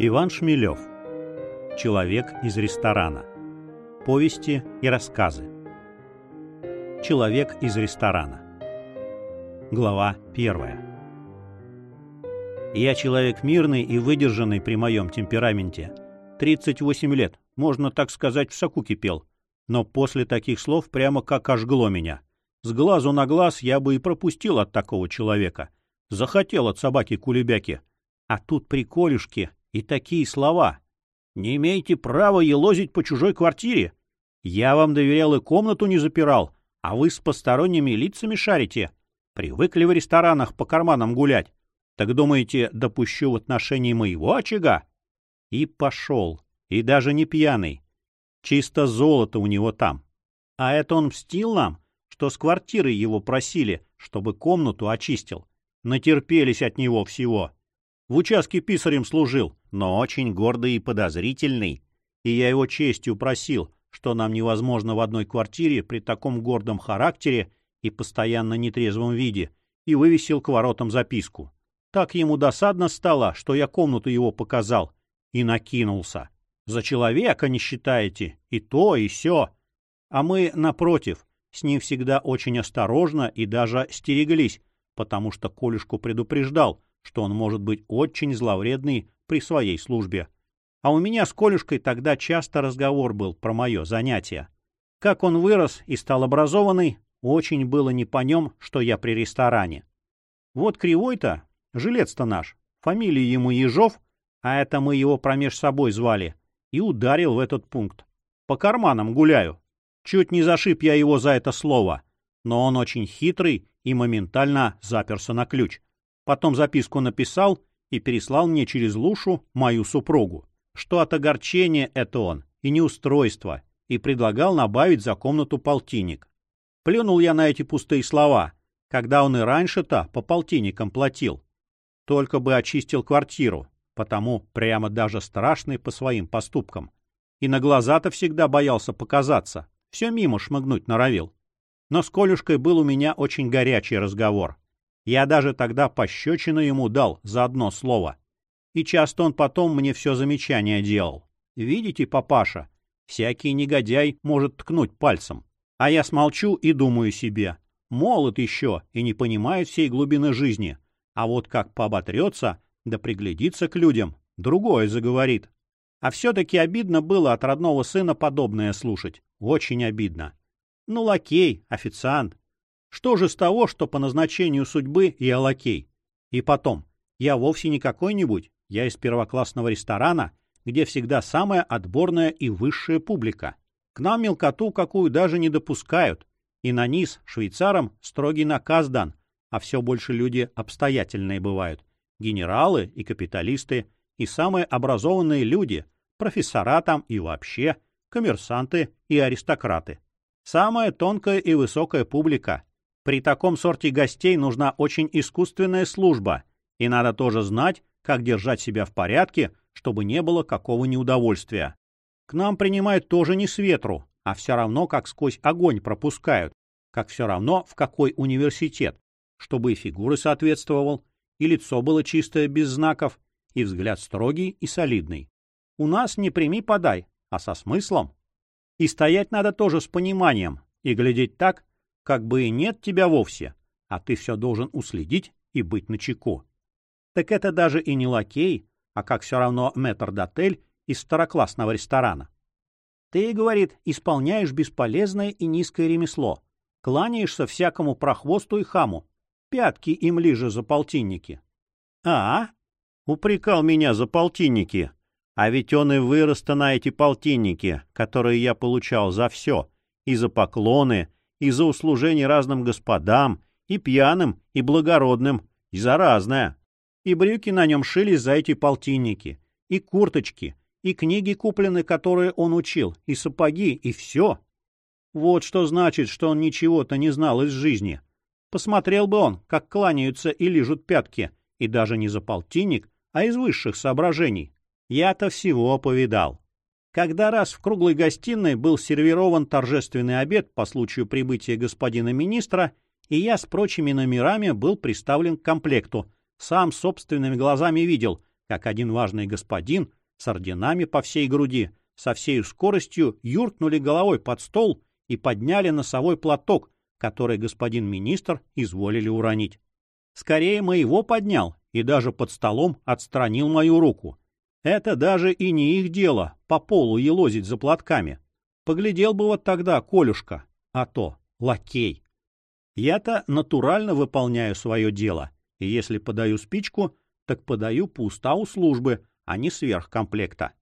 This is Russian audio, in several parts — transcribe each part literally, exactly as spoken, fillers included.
Иван Шмелев. Человек из ресторана. Повести и рассказы. Человек из ресторана. Глава первая. Я человек мирный и выдержанный при моем темпераменте. тридцать восемь лет, можно так сказать, в соку кипел. Но после таких слов прямо как ожгло меня. С глазу на глаз я бы и пропустил от такого человека. Захотел от собаки-кулебяки. А тут приколюшки и такие слова. Не имеете права елозить по чужой квартире. Я вам доверял и комнату не запирал, а вы с посторонними лицами шарите. Привыкли в ресторанах по карманам гулять. Так думаете, допущу в отношении моего очага? И пошел. И даже не пьяный. Чисто золото у него там. А это он мстил нам, что с квартиры его просили, чтобы комнату очистил. Натерпелись от него всего. В участке писарем служил, но очень гордый и подозрительный. И я его честью просил, что нам невозможно в одной квартире при таком гордом характере и постоянно нетрезвом виде, и вывесил к воротам записку. Так ему досадно стало, что я комнату его показал, и накинулся. За человека не считаете, и то, и сё. А мы, напротив, с ним всегда очень осторожно и даже стереглись, потому что Колюшку предупреждал, что он может быть очень зловредный при своей службе. А у меня с Колюшкой тогда часто разговор был про мое занятие. Как он вырос и стал образованный, очень было не по нем, что я при ресторане. Вот Кривой-то, жилец-то наш, фамилия ему Ежов, а это мы его промеж собой звали, и ударил в этот пункт. По карманам гуляю. Чуть не зашиб я его за это слово, но он очень хитрый и моментально заперся на ключ. Потом записку написал и переслал мне через Лушу, мою супругу, что от огорчения это он и неустройство, и предлагал набавить за комнату полтинник. Плюнул я на эти пустые слова, когда он и раньше-то по полтинникам платил. Только бы очистил квартиру, потому прямо даже страшный по своим поступкам. И на глаза-то всегда боялся показаться, все мимо шмыгнуть норовил. Но с Колюшкой был у меня очень горячий разговор. Я даже тогда пощечину ему дал за одно слово. И часто он потом мне все замечания делал. Видите, папаша, всякий негодяй может ткнуть пальцем. А я смолчу и думаю себе, молод еще и не понимает всей глубины жизни. А вот как пооботрется, да приглядится к людям, другое заговорит. А все-таки обидно было от родного сына подобное слушать. Очень обидно. Ну, лакей, официант. Что же с того, что по назначению судьбы я лакей? И потом, я вовсе не какой-нибудь, я из первоклассного ресторана, где всегда самая отборная и высшая публика. К нам мелкоту какую даже не допускают. И на низ швейцарам строгий наказ дан, а все больше люди обстоятельные бывают. Генералы и капиталисты, и самые образованные люди, профессора там и вообще, коммерсанты и аристократы. Самая тонкая и высокая публика. При таком сорте гостей нужна очень искусственная служба, и надо тоже знать, как держать себя в порядке, чтобы не было какого неудовольствия. К нам принимают тоже не с ветру, а все равно как сквозь огонь пропускают, как все равно в какой университет, чтобы и фигуры соответствовал, и лицо было чистое без знаков, и взгляд строгий и солидный. У нас не прими подай, а со смыслом. И стоять надо тоже с пониманием, и глядеть так, как бы и нет тебя вовсе, а ты все должен уследить и быть начеку. Так это даже и не лакей, а как все равно метрдотель из второклассного ресторана. Ты, говорит, исполняешь бесполезное и низкое ремесло, кланяешься всякому прохвосту и хаму, пятки им лижи за полтинники. А, упрекал меня за полтинники, а ведь он и вырос-то на эти полтинники, которые я получал за все, и за поклоны, и за услужение разным господам, и пьяным, и благородным, и за разное. И брюки на нем шились за эти полтинники, и курточки, и книги куплены, которые он учил, и сапоги, и все. Вот что значит, что он ничего-то не знал из жизни. Посмотрел бы он, как кланяются и лижут пятки, и даже не за полтинник, а из высших соображений. Я-то всего повидал. Когда раз в круглой гостиной был сервирован торжественный обед по случаю прибытия господина министра, и я с прочими номерами был приставлен к комплекту, сам собственными глазами видел, как один важный господин с орденами по всей груди, со всей скоростью юркнули головой под стол и подняли носовой платок, который господин министр изволили уронить. Скорее моего поднял и даже под столом отстранил мою руку. Это даже и не их дело по полу елозить за платками. Поглядел бы вот тогда Колюшка, а то лакей. Я-то натурально выполняю свое дело, и если подаю спичку, так подаю по уставу службы, а не сверх комплекта.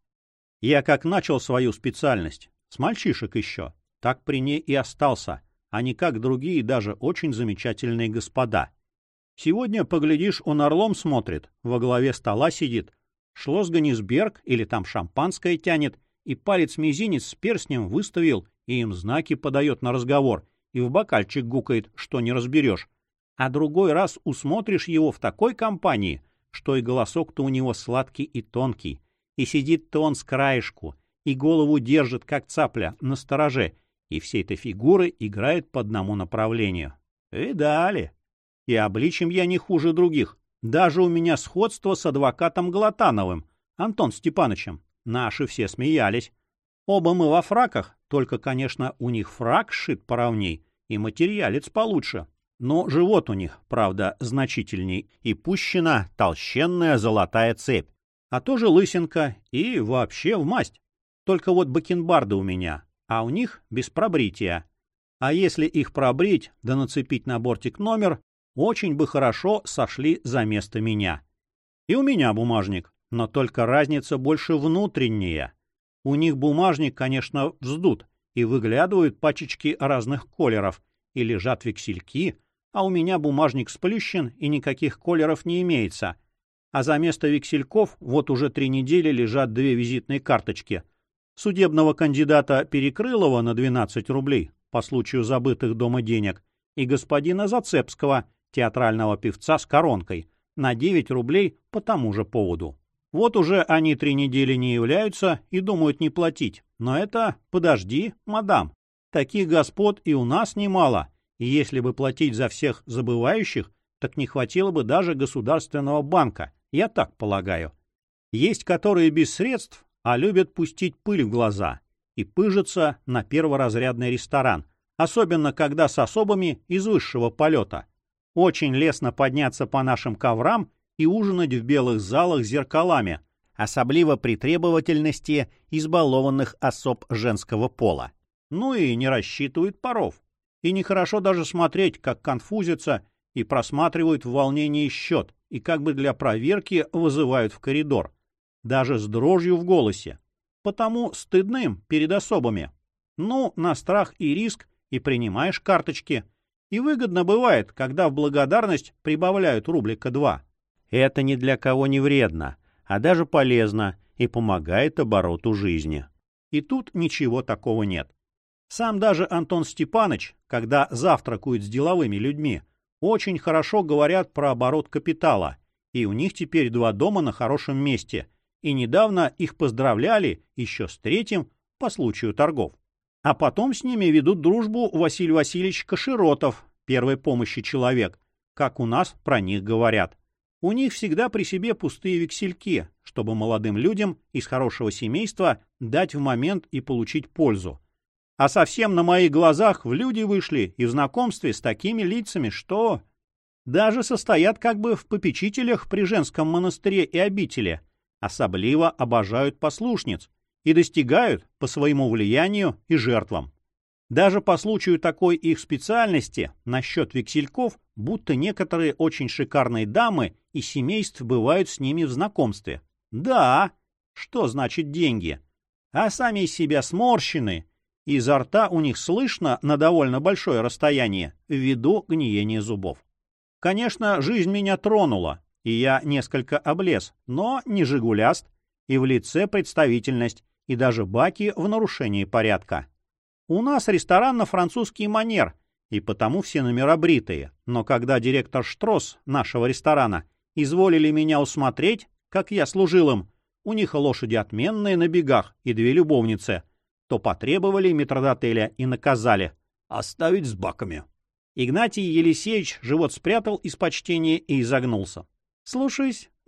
Я как начал свою специальность, с мальчишек еще, так при ней и остался, а не как другие даже очень замечательные господа. Сегодня, поглядишь, он орлом смотрит, во главе стола сидит, Шлосс-Гонисберг или там шампанское тянет, и палец-мизинец с перстнем выставил, и им знаки подает на разговор, и в бокальчик гукает, что не разберешь. А другой раз усмотришь его в такой компании, что и голосок-то у него сладкий и тонкий, и сидит-то он с краешку, и голову держит, как цапля, на стороже, и всей этой фигуры играет по одному направлению. Видали? И обличием я не хуже других. Даже у меня сходство с адвокатом Глотановым, Антон Степанычем. Наши все смеялись. Оба мы во фраках, только, конечно, у них фрак сшит поровней и материалец получше. Но живот у них, правда, значительней, и пущена толщенная золотая цепь. А тоже лысинка и вообще в масть. Только вот бакенбарды у меня, а у них без пробрития. А если их пробрить да нацепить на бортик номер, очень бы хорошо сошли за место меня. И у меня бумажник, но только разница больше внутренняя. У них бумажник, конечно, вздут, и выглядывают пачечки разных колеров, и лежат вексельки, а у меня бумажник сплющен, и никаких колеров не имеется. А за место вексельков вот уже три недели лежат две визитные карточки. Судебного кандидата Перекрылова на двенадцать рублей по случаю забытых дома денег и господина Зацепского, театрального певца с коронкой, на девять рублей по тому же поводу. Вот уже они три недели не являются и думают не платить. Но это подожди, мадам. Таких господ и у нас немало. И если бы платить за всех забывающих, так не хватило бы даже Государственного банка, я так полагаю. Есть которые без средств, а любят пустить пыль в глаза и пыжиться на перворазрядный ресторан, особенно когда с особами из высшего полета. Очень лестно подняться по нашим коврам и ужинать в белых залах с зеркалами, особливо при требовательности избалованных особ женского пола. Ну и не рассчитывают паров. И нехорошо даже смотреть, как конфузятся и просматривают в волнении счет, и как бы для проверки вызывают в коридор, даже с дрожью в голосе. Потому стыдным перед особами. Ну, на страх и риск и принимаешь карточки. И выгодно бывает, когда в благодарность прибавляют рублика два. Это ни для кого не вредно, а даже полезно и помогает обороту жизни. И тут ничего такого нет. Сам даже Антон Степаныч, когда завтракают с деловыми людьми, очень хорошо говорят про оборот капитала, и у них теперь два дома на хорошем месте, и недавно их поздравляли еще с третьим по случаю торгов. А потом с ними ведут дружбу Василий Васильевич Каширотов, первой помощи человек, как у нас про них говорят. У них всегда при себе пустые вексельки, чтобы молодым людям из хорошего семейства дать в момент и получить пользу. А совсем на моих глазах в люди вышли и в знакомстве с такими лицами, что даже состоят как бы в попечителях при женском монастыре и обители, особливо обожают послушниц и достигают по своему влиянию и жертвам. Даже по случаю такой их специальности насчет вексельков, будто некоторые очень шикарные дамы и семейств бывают с ними в знакомстве. Да, что значит деньги? А сами из себя сморщены, и изо рта у них слышно на довольно большое расстояние ввиду гниения зубов. Конечно, жизнь меня тронула, и я несколько облез, но не жигуляст, и в лице представительность, и даже баки в нарушении порядка. У нас ресторан на французский манер, и потому все номера бритые, но когда директор Штросс нашего ресторана изволили меня усмотреть, как я служил им, у них лошади отменные на бегах и две любовницы, то потребовали метрдотеля и наказали оставить с баками. Игнатий Елисеевич живот спрятал из почтения и изогнулся. — Слушаюсь,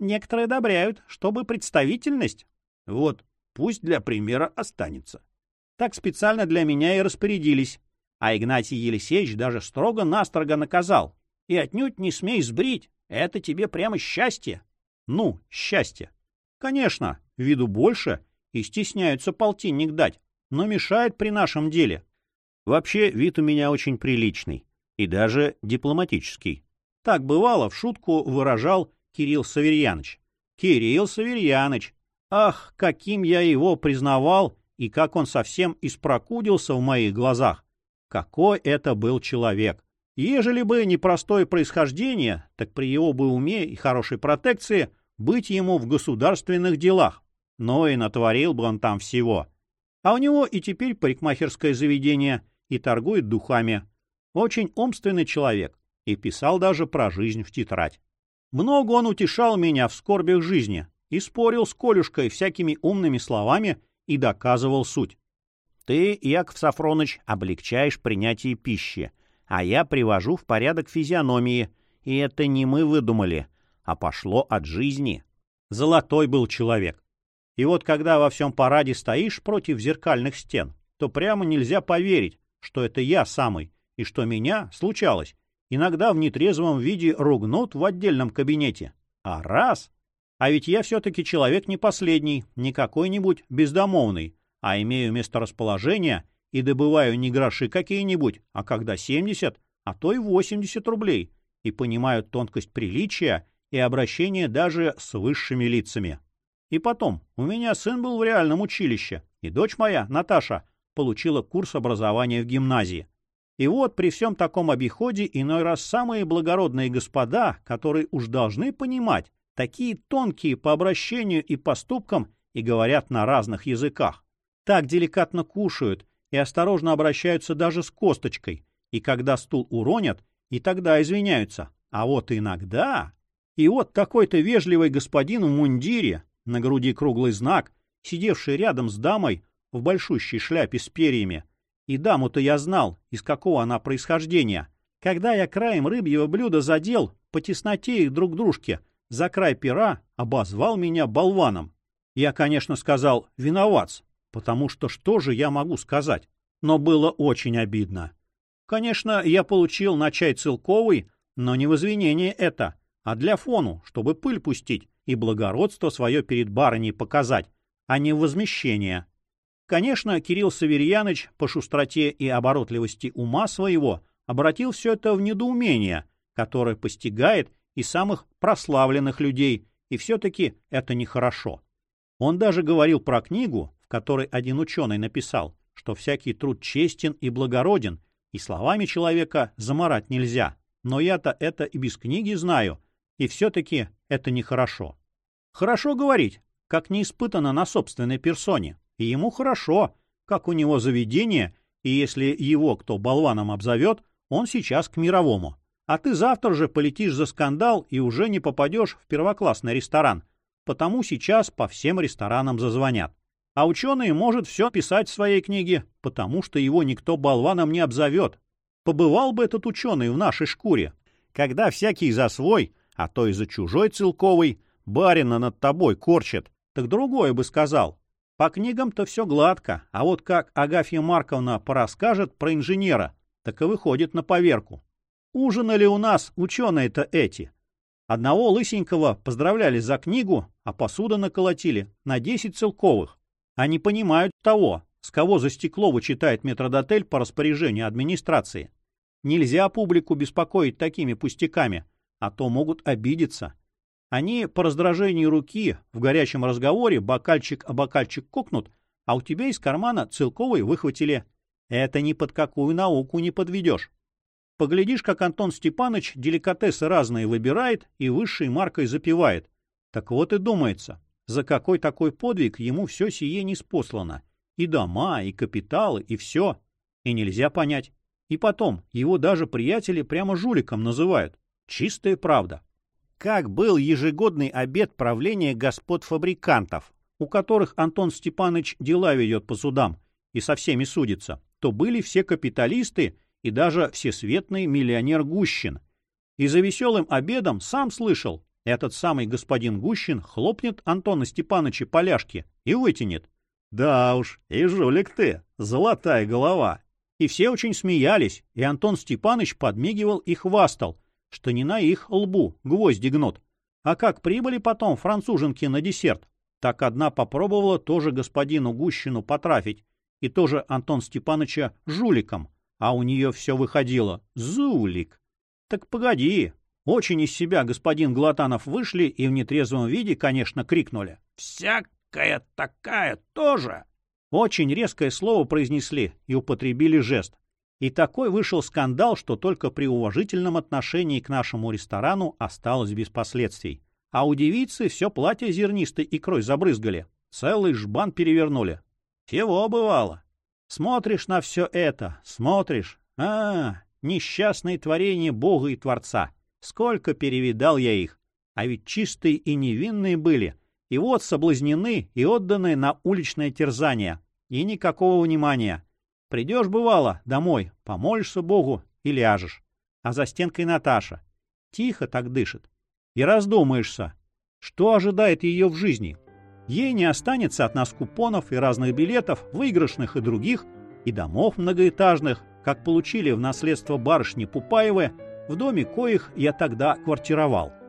Некоторые одобряют, чтобы представительность. Вот, пусть для примера останется. Так специально для меня и распорядились. А Игнатий Елисеевич даже строго-настрого наказал. И отнюдь не смей сбрить, это тебе прямо счастье. Ну, счастье. Конечно, виду больше и стесняются полтинник дать, но мешает при нашем деле. Вообще, вид у меня очень приличный и даже дипломатический. Так бывало, в шутку выражал Кирилл Саверьяныч. Кирилл Саверьяныч! Ах, каким я его признавал и как он совсем испрокудился в моих глазах. Какой это был человек! Ежели бы не простое происхождение, так при его бы уме и хорошей протекции быть ему в государственных делах. Но и натворил бы он там всего. А у него и теперь парикмахерское заведение, и торгует духами. Очень умственный человек, и писал даже про жизнь в тетрадь. Много он утешал меня в скорбях жизни и спорил с Колюшкой всякими умными словами и доказывал суть. Ты, Яков Сафроныч, облегчаешь принятие пищи, а я привожу в порядок физиономии, и это не мы выдумали, а пошло от жизни. Золотой был человек. И вот когда во всем параде стоишь против зеркальных стен, то прямо нельзя поверить, что это я самый, и что меня, случалось, иногда в нетрезвом виде ругнут в отдельном кабинете. А раз! А ведь я все-таки человек не последний, не какой-нибудь бездомовный, а имею месторасположение и добываю не гроши какие-нибудь, а когда семьдесят, а то и восемьдесят рублей, и понимаю тонкость приличия и обращения даже с высшими лицами. И потом, у меня сын был в реальном училище, и дочь моя, Наташа, получила курс образования в гимназии. И вот при всем таком обиходе иной раз самые благородные господа, которые уж должны понимать, такие тонкие по обращению и поступкам и говорят на разных языках, так деликатно кушают и осторожно обращаются даже с косточкой, и когда стул уронят, и тогда извиняются. А вот иногда... И вот какой-то вежливый господин в мундире, на груди круглый знак, сидевший рядом с дамой в большущей шляпе с перьями. И даму-то я знал, из какого она происхождения. Когда я краем рыбьего блюда задел по тесноте их друг дружке за край пера, обозвал меня болваном. Я, конечно, сказал «виноват», потому что что же я могу сказать? Но было очень обидно. Конечно, я получил на чай целковый, но не в извинение это, а для фону, чтобы пыль пустить и благородство свое перед барыней показать, а не в возмещение. Конечно, Кирилл Саверьяныч по шустроте и оборотливости ума своего обратил все это в недоумение, которое постигает и самых прославленных людей, и все-таки это нехорошо. Он даже говорил про книгу, в которой один ученый написал, что всякий труд честен и благороден, и словами человека замарать нельзя. Но я-то это и без книги знаю, и все-таки это нехорошо. Хорошо говорить, как не испытано на собственной персоне, и ему хорошо, как у него заведение, и если его кто болваном обзовет, он сейчас к мировому. А ты завтра же полетишь за скандал и уже не попадешь в первоклассный ресторан, потому сейчас по всем ресторанам зазвонят. А ученый может все писать в своей книге, потому что его никто болваном не обзовет. Побывал бы этот ученый в нашей шкуре, когда всякий за свой, а то и за чужой целковый, барина над тобой корчит, так другое бы сказал. По книгам-то все гладко, а вот как Агафья Марковна порасскажет про инженера, так и выходит на поверку. Ужинали у нас ученые-то эти. Одного лысенького поздравляли за книгу, а посуду наколотили на десять целковых. Они понимают того, с кого за стекло вычитает метрдотель по распоряжению администрации. Нельзя публику беспокоить такими пустяками, а то могут обидеться. Они по раздражению руки в горячем разговоре бокальчик о бокальчик кокнут, а у тебя из кармана целковый выхватили. Это ни под какую науку не подведешь. Поглядишь, как Антон Степаныч деликатесы разные выбирает и высшей маркой запивает. Так вот и думается, за какой такой подвиг ему все сие ниспослано. И дома, и капиталы, и все. И нельзя понять. И потом, его даже приятели прямо жуликом называют. Чистая правда. Как был ежегодный обед правления господ-фабрикантов, у которых Антон Степаныч дела ведет по судам и со всеми судится, то были все капиталисты и даже всесветный миллионер Гущин. И за веселым обедом сам слышал, Этот самый господин Гущин хлопнет Антона Степаныча по ляжке и вытянет. Да уж, и жулик ты, золотая голова. И все очень смеялись, и Антон Степаныч подмигивал и хвастал, что не на их лбу гвозди гнут. А как прибыли потом француженки на десерт, так одна попробовала тоже господину Гущину потрафить, и тоже Антон Степаныча жуликом, а у нее все выходило «зулик». Так погоди, очень из себя господин Глотанов вышли и в нетрезвом виде, конечно, крикнули «всякая такая тоже». Очень резкое слово произнесли и употребили жест. И такой вышел скандал, что только при уважительном отношении к нашему ресторану осталось без последствий. А у девицы все платье зернистой икрой забрызгали, целый жбан перевернули. Всего бывало. Смотришь на все это, смотришь. А, несчастные творения Бога и Творца. Сколько перевидал я их. А ведь чистые и невинные были. И вот соблазнены и отданы на уличное терзание. И никакого внимания. Придешь, бывало, домой, помолишься Богу и ляжешь. А за стенкой Наташа. Тихо так дышит. И раздумаешься, что ожидает ее в жизни. Ей не останется от нас купонов и разных билетов, выигрышных и других, и домов многоэтажных, как получили в наследство барышни Пупаевы, в доме коих я тогда квартировал.